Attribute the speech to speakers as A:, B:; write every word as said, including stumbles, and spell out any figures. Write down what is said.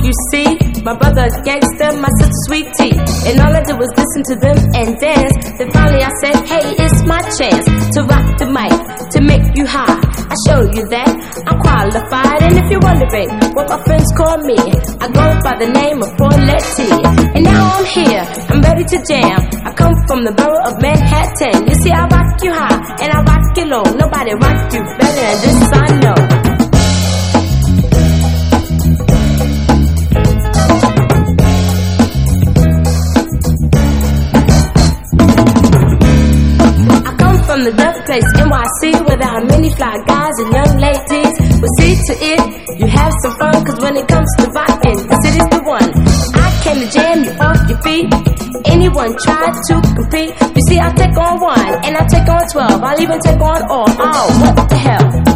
A: you see? My brother gangster, my sister sweet tea. And all I did was listen to them and dance. Then finally I said, hey, it's my chance to rock the mic, to make you high. I show you that I'm qualified. And if you're wondering what my friends call me, I go by the name of Paulette. And now I'm here, I'm ready to jam. I come from the borough of Manhattan. You see, I rock you high and I rock you low. Nobody rock you better than this, I know. From the dark place, N Y C, where there are many fly guys and young ladies. But see to it, you have some fun, cause when it comes to rockin', the city's the one. I came to jam you off your feet. Anyone try to compete? You see, I take on one, and I take on twelve. I'll even take on all. Oh, what the hell?